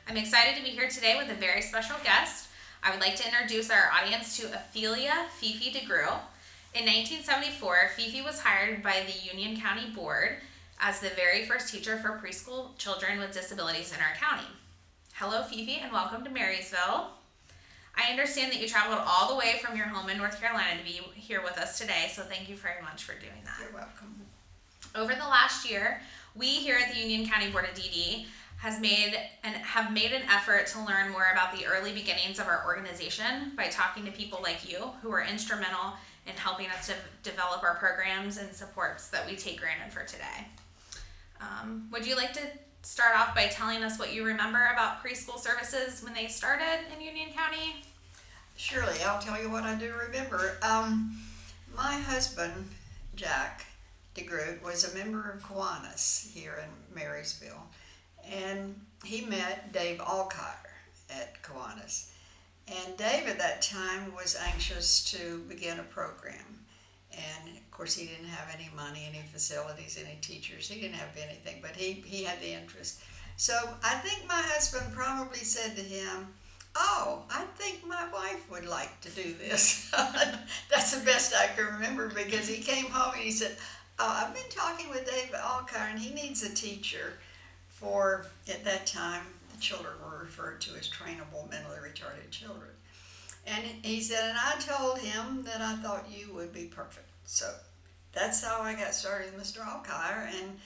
I'm excited to be here today with a very special guest. I would like to introduce our audience to Ophelia Fifi DeGrew. In 1974, Fifi was hired by the Union County Board as the very first teacher for preschool children with disabilities in our county. Hello, Fifi, and welcome to Marysville. I understand that you traveled all the way from your home in North Carolina to be here with us today, so thank you very much for doing that. You're welcome. Over the last year, we here at the Union County Board of DD have made an effort to learn more about the early beginnings of our organization by talking to people like you who were instrumental in helping us to develop our programs and supports that we take granted for today. Would you like to start off by telling us what you remember about preschool services when they started in Union County? Surely, I'll tell you what I do remember. My husband, Jack DeGroot, was a member of Kiwanis here in Marysville, and he met Dave Alkire at Kiwanis. And Dave at that time was anxious to begin a program. And of course, he didn't have any money, any facilities, any teachers. He didn't have anything, but he had the interest. So I think my husband probably said to him, "Oh, I think my wife would like to do this." That's the best I can remember, because he came home and he said, "Oh, I've been talking with Dave Alkire, and he needs a teacher for," at that time, the children were referred to as trainable mentally retarded children. And he said, and I told him that I thought you would be perfect. So that's how I got started with Mr. Alkire. And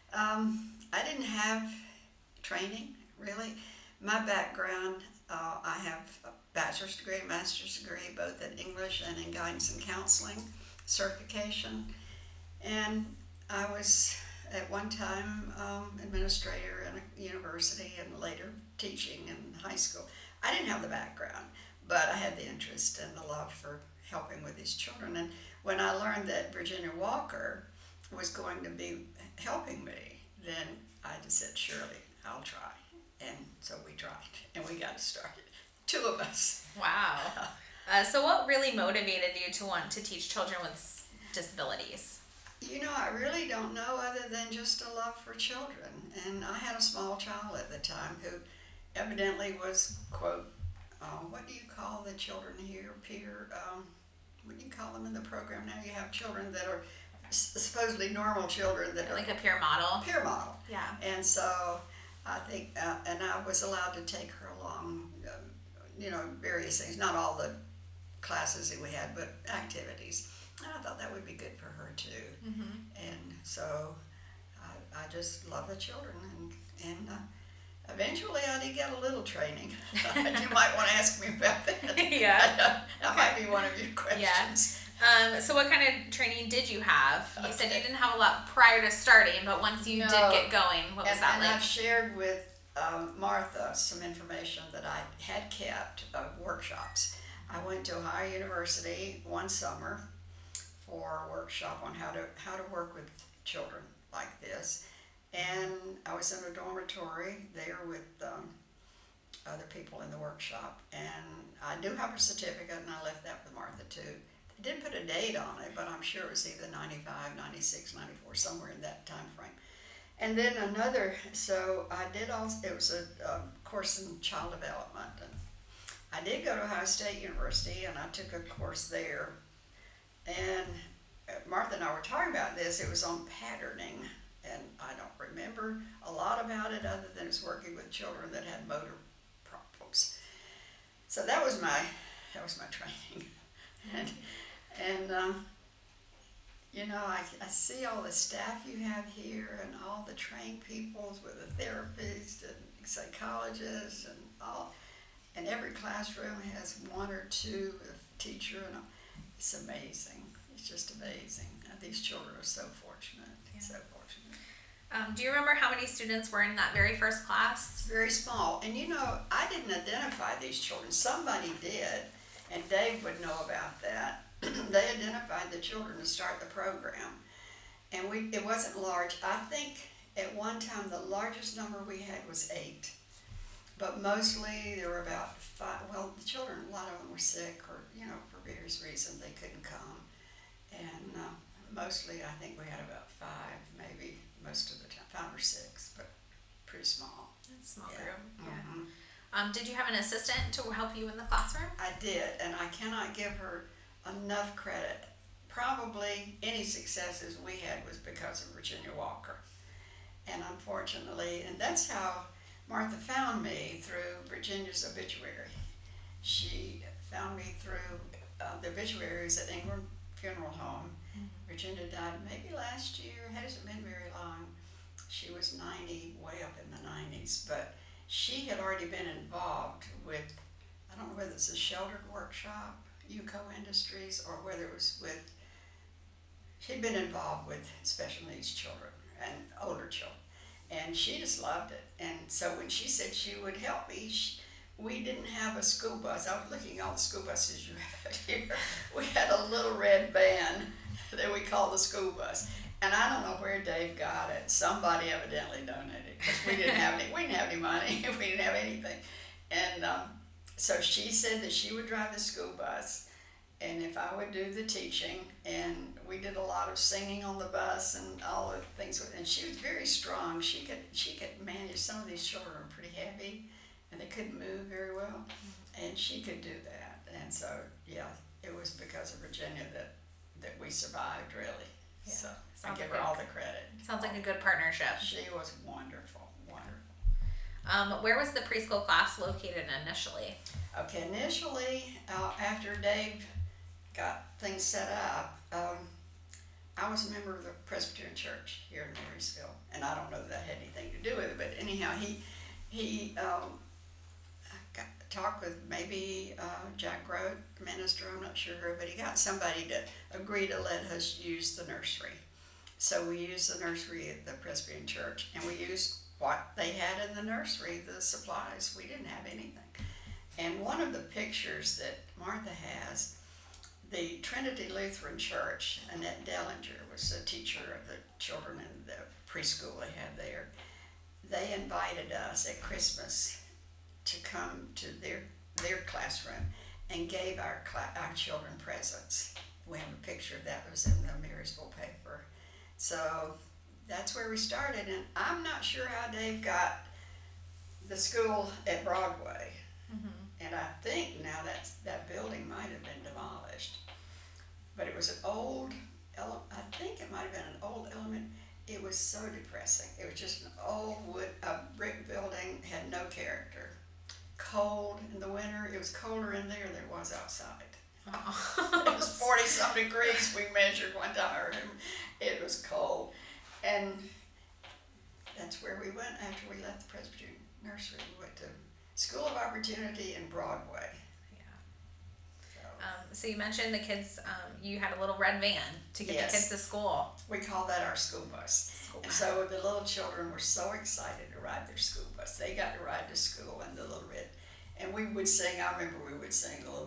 I didn't have training, really. My background, I have a bachelor's degree, master's degree, both in English and in guidance and counseling certification. And I was at one time administrator in a university and later teaching in high school. I didn't have the background, but I had the interest and the love for helping with these children. And when I learned that Virginia Walker was going to be helping me, then I just said, surely, I'll try. And so we tried, and we got started. Two of us. Wow. So what really motivated you to want to teach children with disabilities? You know, I really don't know, other than just a love for children. And I had a small child at the time who evidently was, quote, what do you call the children here, Peter? What do you call them in the program now? You have children that are supposedly normal children that are like a peer model. Peer model. Yeah. And so I think, and I was allowed to take her along, various things, not all the classes that we had, but activities. And I thought that would be good for her too. Mm-hmm. And so I just love the children, and eventually I did get a little training. You might want to ask me about that. Yeah. That might be one of your questions. Yeah. So what kind of training did you have? You said you didn't have a lot prior to starting, but once you did get going, what was that like? And I've shared with Martha some information that I had kept of workshops. I went to Ohio University one summer for a workshop on how to work with children like this. And I was in a dormitory there with other people in the workshop. And I do have a certificate, and I left that with Martha too. They didn't put a date on it, but I'm sure it was either 95, 96, 94, somewhere in that time frame. And then so I did also, it was a course in child development. And I did go to Ohio State University, and I took a course there. And Martha and I were talking about this. It was on patterning, and I don't remember a lot about it other than it's working with children that had motor problems. So that was my training. I see all the staff you have here, and all the trained people with a therapist and psychologist and all. And every classroom has one or two, a teacher, and it's amazing. It's just amazing. These children are so fortunate. Yeah. So fortunate. Do you remember how many students were in that very first class? Very small. And I didn't identify these children. Somebody did, and Dave would know about that. They identified the children to start the program. And it wasn't large. I think at one time the largest number we had was 8. But mostly there were about 5. Well, the children, a lot of them were sick, or, for various reasons they couldn't come. And mostly I think we had about 5, maybe most of the time, 5 or 6. But pretty small. It's small Yeah. group. Yeah. Mhm. Did you have an assistant to help you in the classroom? I did, and I cannot give her enough credit. Probably any successes we had was because of Virginia Walker. And unfortunately, and that's how Martha found me, through Virginia's obituary. She found me through the obituaries at Ingram Funeral Home. Virginia died maybe last year, hasn't been very long. She was 90, way up in the 90s, but she had already been involved with, I don't know whether it's a sheltered workshop, UCO Industries, or whether it was with, she'd been involved with special needs children and older children. And she just loved it. And so when she said she would help me, we didn't have a school bus. I was looking at all the school buses you have here. We had a little red van that we called the school bus. And I don't know where Dave got it. Somebody evidently donated, because we didn't have any money. We didn't have anything. And so she said that she would drive the school bus, and if I would do the teaching, and we did a lot of singing on the bus and all the things. And she was very strong. She could manage. Some of these children were pretty heavy, and they couldn't move very well, and she could do that. And so, yeah, it was because of Virginia that we survived, really. Yeah. So I Sounds give like her all the credit. Sounds like a good partnership. She was wonderful, wonderful. Where was the preschool class located initially? Okay, initially, after Dave got things set up, I was a member of the Presbyterian Church here in Marysville, and I don't know that had anything to do with it, but anyhow, he talked with maybe Jack Grote, minister, I'm not sure, but he got somebody to agree to let us use the nursery. So we used the nursery at the Presbyterian Church, and we used what they had in the nursery, the supplies. We didn't have anything. And one of the pictures that Martha has, the Trinity Lutheran Church, Annette Dellinger was the teacher of the children in the preschool they had there. They invited us at Christmas to come to their classroom and gave our children presents. We have a picture of that. It was in the Marysville paper. So that's where we started, and I'm not sure how Dave got the school at Broadway. And I think now that building might have been demolished. But it was an old, I think it might have been an old element. It was so depressing. It was just an old wood, brick building, had no character. Cold in the winter. It was colder in there than it was outside. It was 40-some degrees we measured one time. It was cold. And that's where we went after we left the Presbyterian Nursery. We went to School of Opportunity in Broadway. So you mentioned the kids, you had a little red van to get the kids to school. We call that our school bus. And so the little children were so excited to ride their school bus. They got to ride to school in the little red. And we would sing, I remember we would sing the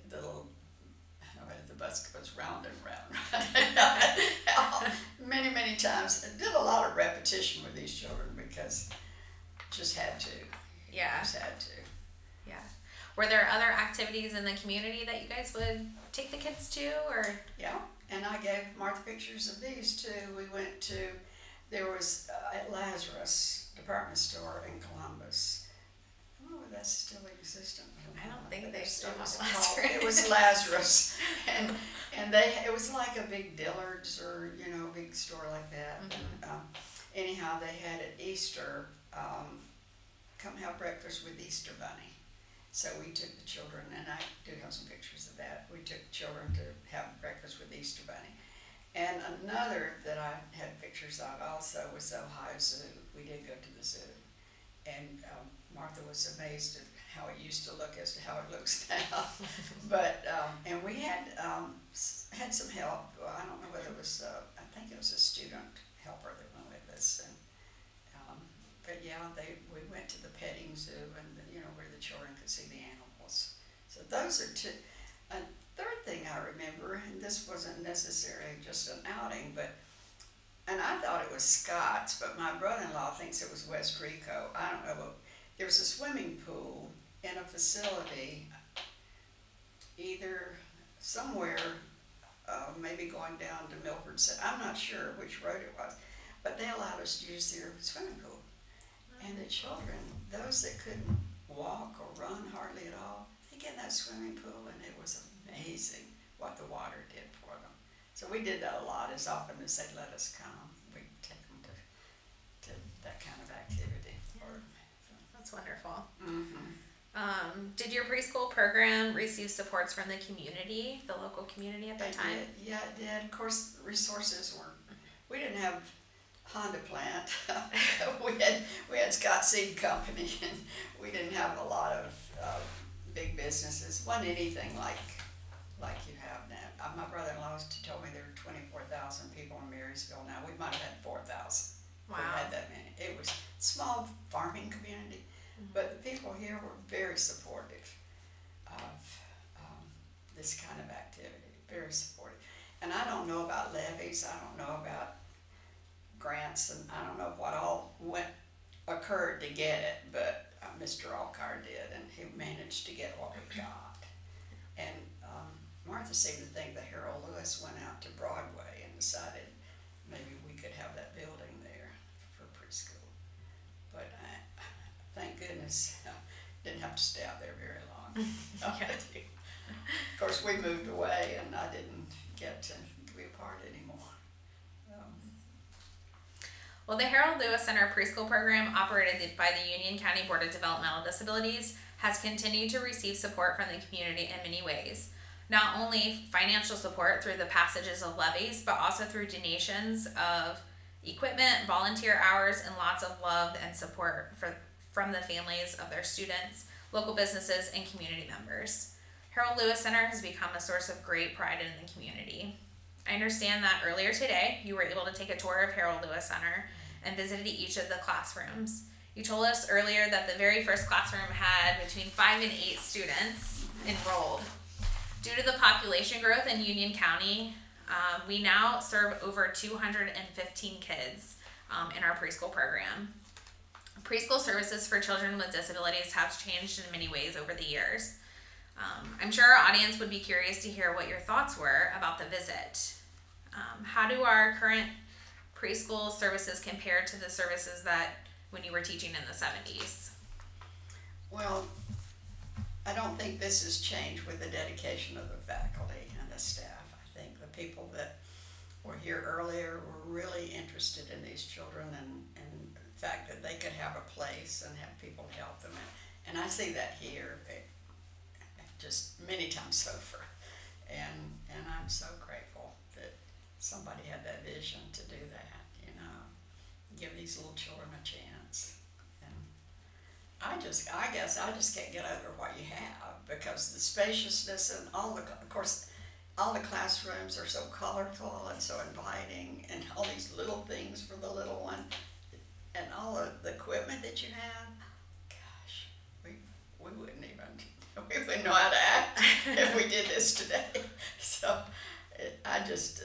bus goes round and round. Many, many times. I did a lot of repetition with these children because just had to. Yeah. Just had to. Yeah. Were there other activities in the community that you guys would take the kids to, or? Yeah, and I gave Martha pictures of these too. We went to, there was at Lazarus department store in Columbus. I don't know if that's still existent. I don't think they still have Lazarus. Lazarus. It was Lazarus, and it was like a big Dillard's or a big store like that. Mm-hmm. And, anyhow, they had at Easter, come have breakfast with Easter Bunny. So we took the children, and I do have some pictures of that. We took the children to have breakfast with Easter Bunny. And another that I had pictures of also was the Ohio Zoo. We did go to the zoo. And Martha was amazed at how it used to look as to how it looks now. But, and we had some help. I don't know whether it was, I think it was a student helper that went with us. And, but yeah, we went to the petting zoo and where the children could see the animals. So those are two. A third thing I remember, and this wasn't necessarily just an outing, and I thought it was Scott's, but my brother-in-law thinks it was West Rico. I don't know, but there was a swimming pool in a facility, either somewhere, maybe going down to Milford. I'm not sure which road it was, but they allowed us to use their swimming pool. And the children, those that couldn't walk or run hardly at all, they get in that swimming pool, and it was amazing what the water did for them. So we did that a lot. As often as they'd let us come, we'd take them to that kind of activity. That's wonderful. Mm-hmm. Did your preschool program receive supports from the community, the local community at that time? Did. Yeah, it did. Of course, resources weren't. We didn't have Honda plant. we had Scott Seed Company, and we didn't have a lot of big businesses. Wasn't anything like you have now. My brother-in-law told me there were 24,000 people in Marysville now. We might have had 4,000. Wow. We had that many. It was a small farming community, but the people here were very supportive of this kind of activity. Very supportive. And I don't know about levies. I don't know about grants, and I don't know what all occurred to get it, but Mr. Alcar did, and he managed to get what we got. And Martha seemed to think that Harold Lewis went out to Broadway and decided maybe we could have that building there for preschool. But thank goodness didn't have to stay out there very long. Of course, we moved away, and I didn't get to be a part anymore. Well, the Harold Lewis Center preschool program, operated by the Union County Board of Developmental Disabilities, has continued to receive support from the community in many ways. Not only financial support through the passages of levies, but also through donations of equipment, volunteer hours, and lots of love and support from the families of their students, local businesses, and community members. Harold Lewis Center has become a source of great pride in the community. I understand that earlier today, you were able to take a tour of Harold Lewis Center and visited each of the classrooms. You told us earlier that the very first classroom had between 5 and 8 students enrolled. Due to the population growth in Union County, we now serve over 215 kids in our preschool program. Preschool services for children with disabilities have changed in many ways over the years. I'm sure our audience would be curious to hear what your thoughts were about the visit. How do our current preschool services compare to the services that when you were teaching in the 70s? Well, I don't think this has changed with the dedication of the faculty and the staff. I think the people that were here earlier were really interested in these children and the fact that they could have a place and have people help them. And I see that here just many times over. And I'm so grateful that somebody had that vision to do that, you know, give these little children a chance. I guess I just can't get over what you have, because the spaciousness and of course, all the classrooms are so colorful and so inviting, and all these little things for the little one, and all of the equipment that you have. Gosh, we wouldn't know how to act if we did this today. So I just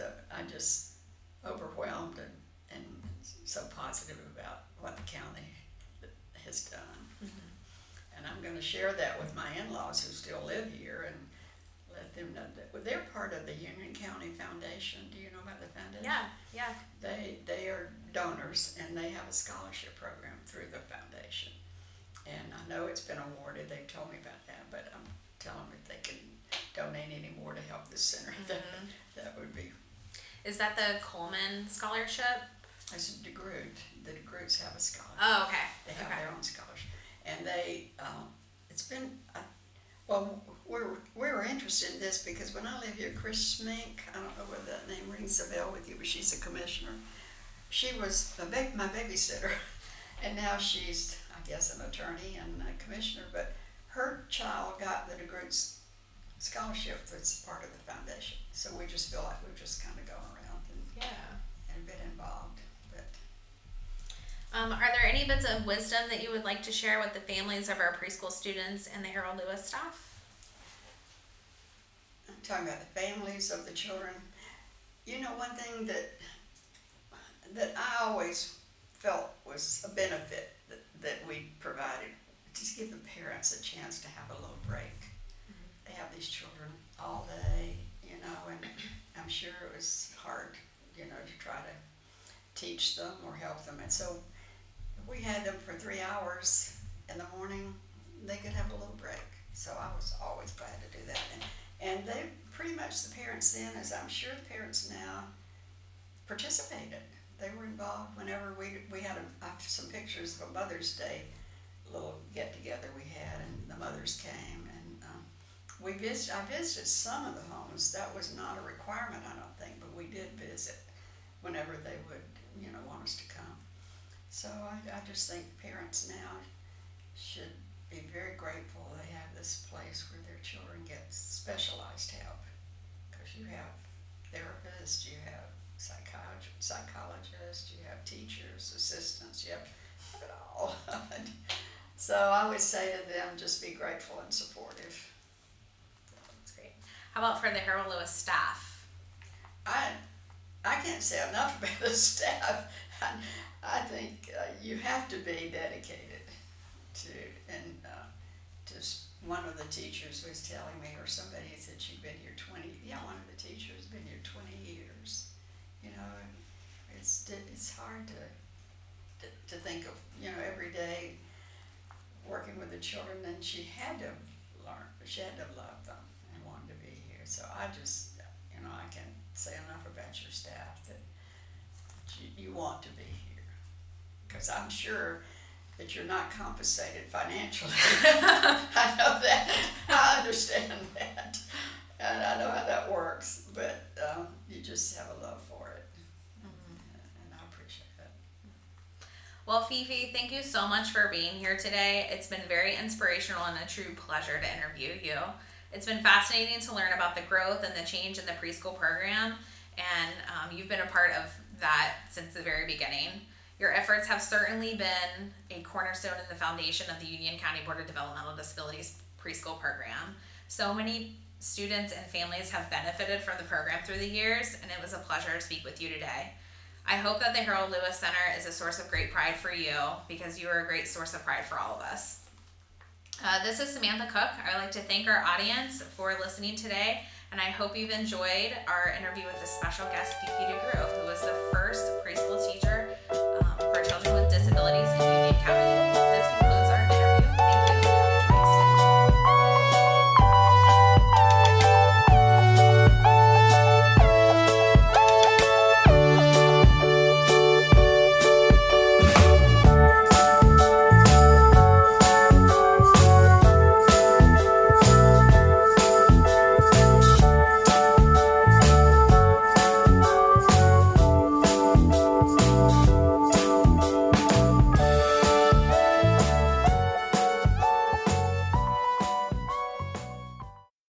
overwhelmed and so positive about what the county has done. And I'm going to share that with my in-laws who still live here and let them know that they're part of the Union County Foundation. Do you know about the foundation? Yeah. They are donors, and they have a scholarship program through the foundation. And I know it's been awarded. They've told me about that, but I'm telling them if they can donate any more to help this center, that would be. Is that the Coleman Scholarship? It's DeGroote. The DeGrootes have a scholarship. Oh, okay. They have their own scholarship. And they, it's been, well, we were interested in this because when I live here, Chris Schmink, I don't know whether that name rings a bell with you, but she's a commissioner. She was my babysitter, and now she's, I guess, an attorney and a commissioner, but her child got the DeGroote scholarship that's part of the foundation. So we just feel like we've just kind of gone around and been involved. Are there any bits of wisdom that you would like to share with the families of our preschool students and the Harold Lewis staff? I'm talking about the families of the children. You know, one thing that I always felt was a benefit that we provided, just give the parents a chance to have a little break. They have these children all day, you know, and I'm sure it was hard, you know, to try to teach them or help them. And so we had them for 3 hours in the morning. They could have a little break. So I was always glad to do that. And they pretty much, the parents then, as I'm sure the parents now, participated. They were involved whenever we had some pictures of a Mother's Day little get together we had, and the mothers came, and I visited some of the homes. That was not a requirement, I don't think, but we did visit whenever they would, want us to come. So I just think parents now should be very grateful they have this place where their children get specialized help, because you have therapists, you have psychologists, you have teachers, assistants, you have it all. So I would say to them, just be grateful and supportive. That's great. How about for the Harold Lewis staff? I can't say enough about the staff. I think you have to be dedicated to, and just one of the teachers was telling me, or somebody said, you've been here 20, one of the teachers has been here 20 years. It's hard to think of, every day working with the children, and she had to learn, she had to love them and want to be here. So I just, I can't say enough about your staff that you want to be here, because I'm sure that you're not compensated financially. I know that. I understand that. And I know how that works, but you just have a love for it. And I appreciate it. Well, Fifi, thank you so much for being here today. It's been very inspirational and a true pleasure to interview you. It's been fascinating to learn about the growth and the change in the preschool program, and you've been a part of that since the very beginning. Your efforts have certainly been a cornerstone in the foundation of the Union County Board of Developmental Disabilities preschool program. So many students and families have benefited from the program through the years, and it was a pleasure to speak with you today. I hope that the Harold Lewis Center is a source of great pride for you, because you are a great source of pride for all of us. This is Samantha Cook. I'd like to thank our audience for listening today, and I hope you've enjoyed our interview with the special guest, Fifi DeGroot, who was the first preschool teacher for children with disabilities in Union County.